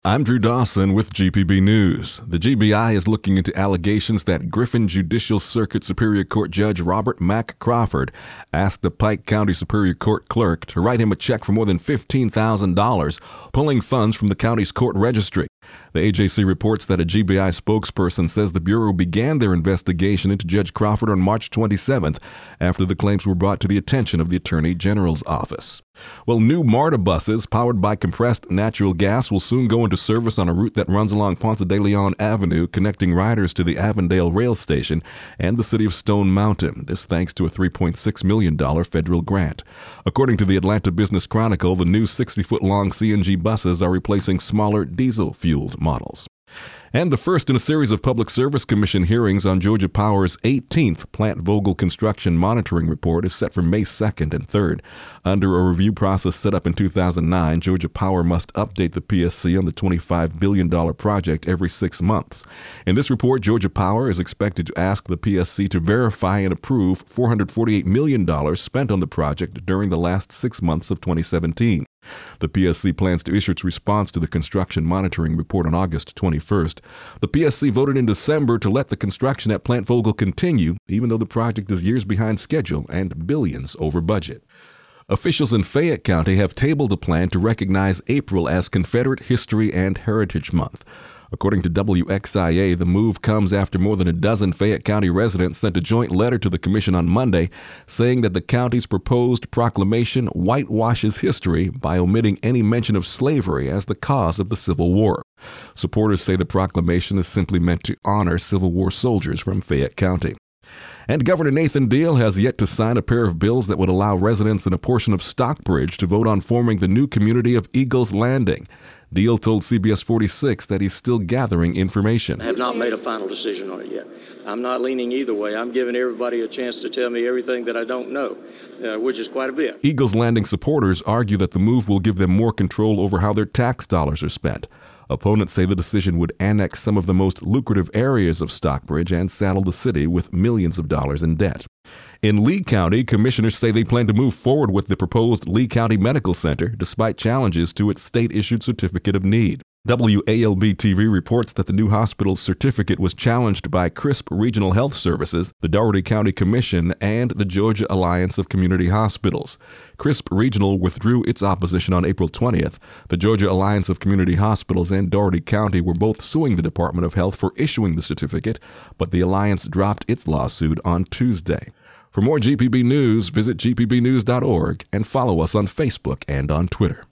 I'm Drew Dawson with GPB News. The GBI is looking into allegations that Griffin Judicial Circuit Superior Court Judge Robert Mack Crawford asked the Pike County Superior Court clerk to write him a check for more than $15,000, pulling funds from the county's court registry. The AJC reports that a GBI spokesperson says the Bureau began their investigation into Judge Crawford on March 27th after the claims were brought to the attention of the Attorney General's office. Well, new MARTA buses powered by compressed natural gas will soon go into service on a route that runs along Ponce de Leon Avenue, connecting riders to the Avondale Rail Station and the city of Stone Mountain. This thanks to a $3.6 million federal grant. According to the Atlanta Business Chronicle, the new 60-foot-long CNG buses are replacing smaller diesel-fueled models. And the first in a series of Public Service Commission hearings on Georgia Power's 18th Plant Vogtle Construction Monitoring Report is set for May 2nd and 3rd. Under a review process set up in 2009, Georgia Power must update the PSC on the $25 billion project every 6 months. In this report, Georgia Power is expected to ask the PSC to verify and approve $448 million spent on the project during the last 6 months of 2017. The PSC plans to issue its response to the construction monitoring report on August 21st. The PSC voted in December to let the construction at Plant Vogtle continue, even though the project is years behind schedule and billions over budget. Officials in Fayette County have tabled a plan to recognize April as Confederate History and Heritage Month. According to WXIA, the move comes after more than a dozen Fayette County residents sent a joint letter to the commission on Monday saying that the county's proposed proclamation whitewashes history by omitting any mention of slavery as the cause of the Civil War. Supporters say the proclamation is simply meant to honor Civil War soldiers from Fayette County. And Governor Nathan Deal has yet to sign a pair of bills that would allow residents in a portion of Stockbridge to vote on forming the new community of Eagles Landing. Deal told CBS 46 that he's still gathering information. I have not made a final decision on it yet. I'm not leaning either way. I'm giving everybody a chance to tell me everything that I don't know, which is quite a bit. Eagles Landing supporters argue that the move will give them more control over how their tax dollars are spent. Opponents say the decision would annex some of the most lucrative areas of Stockbridge and saddle the city with millions of dollars in debt. In Lee County, commissioners say they plan to move forward with the proposed Lee County Medical Center despite challenges to its state-issued certificate of need. WALB-TV reports that the new hospital's certificate was challenged by CRISP Regional Health Services, the Dougherty County Commission, and the Georgia Alliance of Community Hospitals. CRISP Regional withdrew its opposition on April 20th. The Georgia Alliance of Community Hospitals and Dougherty County were both suing the Department of Health for issuing the certificate, but the Alliance dropped its lawsuit on Tuesday. For more GPB news, visit gpbnews.org and follow us on Facebook and on Twitter.